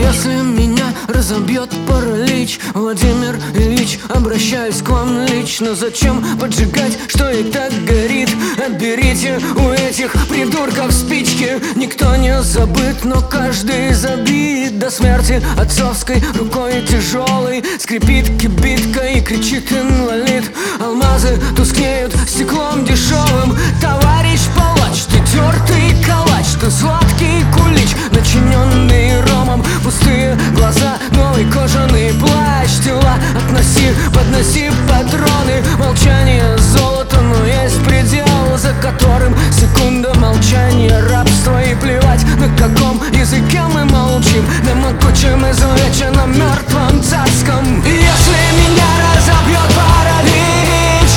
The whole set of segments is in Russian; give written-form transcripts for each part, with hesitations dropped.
Если меня разобьет паралич, Владимир Ильич, обращаюсь к вам лично. Зачем поджигать, что и так горит? Отберите у этих придурков спички. Никто не забыт, но каждый забит до смерти отцовской рукой тяжелой. Скрипит кибитка и кричит инвалид. Алмазы тускнеют стеклом дешевым. Товарищ палач, ты тертый калач, ты сладкий кулич, начиненный ромом. Пустые глаза, новый кожаный плащ. Тела относи, подноси патроны. Молчание золото, но есть предел, за которым секунда молчания, рабство. И плевать, на каком языке мы молчим, на могучем изувеченном мертвом царском. Если меня разобьет паралич,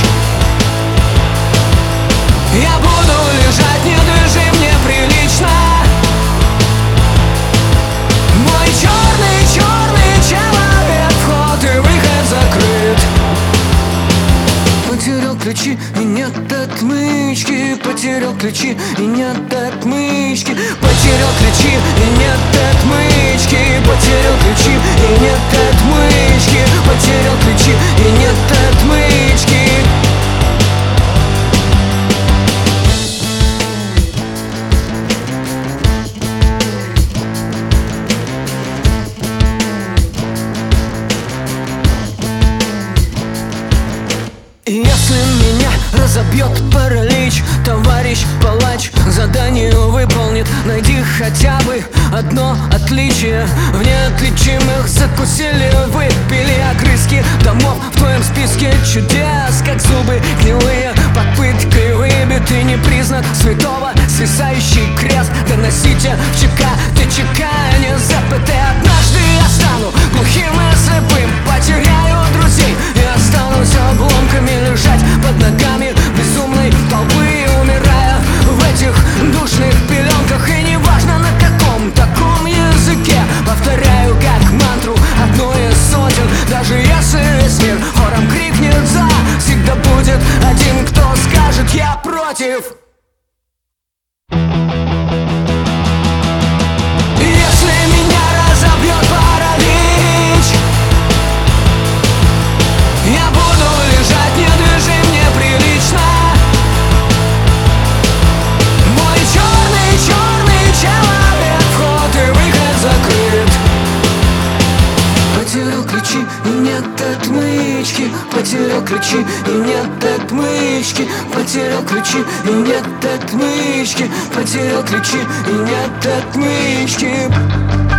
я буду лежать недвижим, неприлично. Мой черный человек, вход и выход закрыт. Потерял ключи и нет отмычки. Потерял ключи и нет отмычки. Потерял ключи и нет отмычки. Потерял ключи и нет отмычки. Потерял ключи и нет отмычки. Если меня разобьет паралич, товарищ палач задание выполнит. Найди хотя бы одно отличие. В неотличимых закусили, выпили огрызки домов в твоем списке чудес, как зубы гнилые под пыткой выбиты. Не признак святого свисающий крест. Доносите в ЧК, ты ЧК, не ЗПТ. Однажды я стану глухим и слепым, потеряю друзей и останусь обломками лежать под ногами безумной толпы, умирая в этих душных пеленках. И неважно на каком таком языке, повторяю как мантру одну из сотен. Даже если весь мир хором крикнет за, всегда будет один, кто скажет я против. Если меня разобьет паралич, я буду лежать недвижим, неприлично. Мой черный человек, вход и выход закрыт. Потерял ключи и нет отмычки. Потерял ключи и нет отмычки. Потерял ключи и нет отмычки. Потерял ключи и нет отмычки.